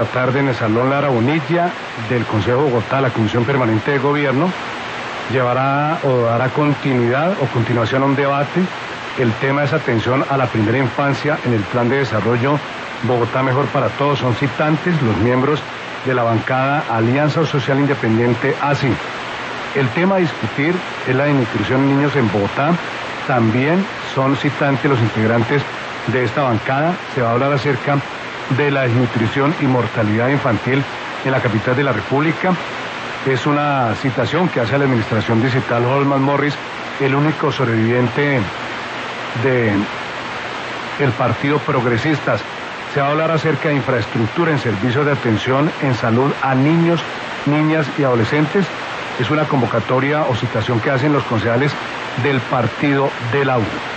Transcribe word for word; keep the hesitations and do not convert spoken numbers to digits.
La tarde en el Salón Lara Bonilla del Consejo de Bogotá, la Comisión Permanente de Gobierno, llevará o dará continuidad o continuación a un debate. El tema es atención a la primera infancia en el Plan de Desarrollo Bogotá Mejor para Todos. Son citantes los miembros de la bancada Alianza Social Independiente A S I. El tema a discutir es la desnutrición en niños en Bogotá. También son citantes los integrantes de esta bancada. Se va a hablar acerca de la desnutrición y mortalidad infantil en la capital de la República. Es una citación que hace a la administración distrital Holman Morris, el único sobreviviente de el Partido Progresistas. Se va a hablar acerca de infraestructura en servicios de atención en salud a niños, niñas y adolescentes. Es una convocatoria o citación que hacen los concejales del Partido de la U.